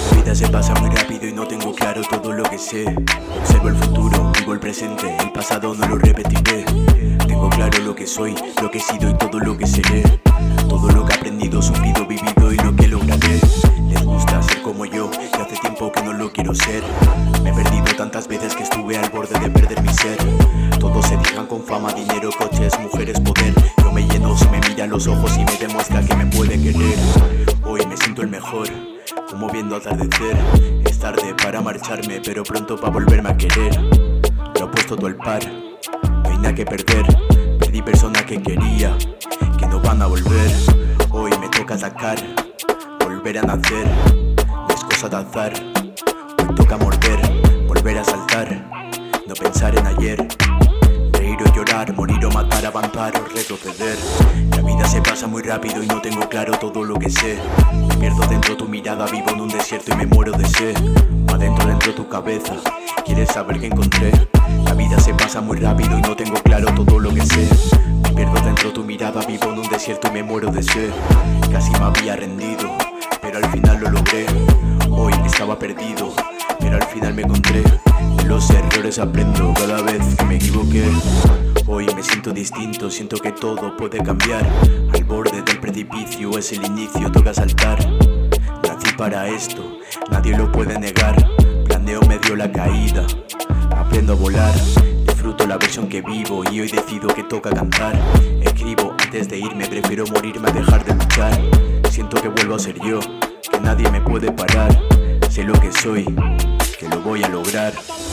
La vida se pasa muy rápido y no tengo claro todo lo que sé. Observo el futuro, vivo el presente, el pasado no lo repetiré. Tengo claro lo que soy, lo que he sido y todo lo que seré. Todo lo que he aprendido, sufrido, vivido y lo que lograré. Les gusta ser como yo y hace tiempo que no lo quiero ser. Me he perdido tantas veces que estuve al borde de perder mi ser. Todos se fijan con fama, dinero, coches, mujeres, poder. Yo me lleno si me mira a los ojos y me demuestra que me puede querer. Hoy me siento el mejor, como viendo atardecer. Es tarde para marcharme, pero pronto para volverme a querer. Lo he puesto todo al par, no hay nada que perder. Perdí personas que quería, que no van a volver. Hoy me toca sacar, volver a nacer. No es cosa de azar, hoy toca morder, volver a saltar. No pensar en ayer, reír o llorar, morir o matar, avanzar o retroceder. La vida se pasa muy rápido y no tengo claro todo lo que sé. Me pierdo dentro de tu mirada, vivo en un desierto y me muero de sed. Adentro dentro de tu cabeza, ¿quieres saber qué encontré? La vida se pasa muy rápido y no tengo claro todo lo que sé. Me pierdo dentro de tu mirada, vivo en un desierto y me muero de sed. Casi me había rendido, pero al final lo logré. Hoy estaba perdido, pero al final me encontré. De los errores aprendo cada vez que me equivoqué. Hoy me siento distinto, siento que todo puede cambiar. Al borde del precipicio es el inicio, toca saltar. Nací para esto, nadie lo puede negar. Planeo medio la caída, aprendo a volar. Disfruto la versión que vivo y hoy decido que toca cantar. Escribo antes de irme, prefiero morirme a dejar de luchar. Siento que vuelvo a ser yo, que nadie me puede parar. Sé lo que soy, que lo voy a lograr.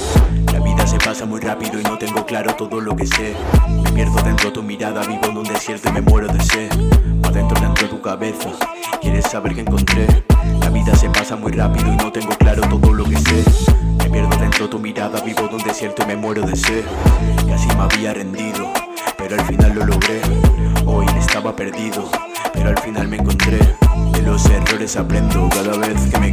La vida se pasa muy rápido y no tengo claro todo lo que sé. Me pierdo dentro de tu mirada, vivo en un desierto y me muero de sed. Adentro dentro de tu cabeza, ¿quieres saber qué encontré? La vida se pasa muy rápido y no tengo claro todo lo que sé. Me pierdo dentro de tu mirada, vivo en un desierto y me muero de sed. Casi me había rendido, pero al final lo logré. Hoy estaba perdido, pero al final me encontré. De los errores aprendo cada vez que me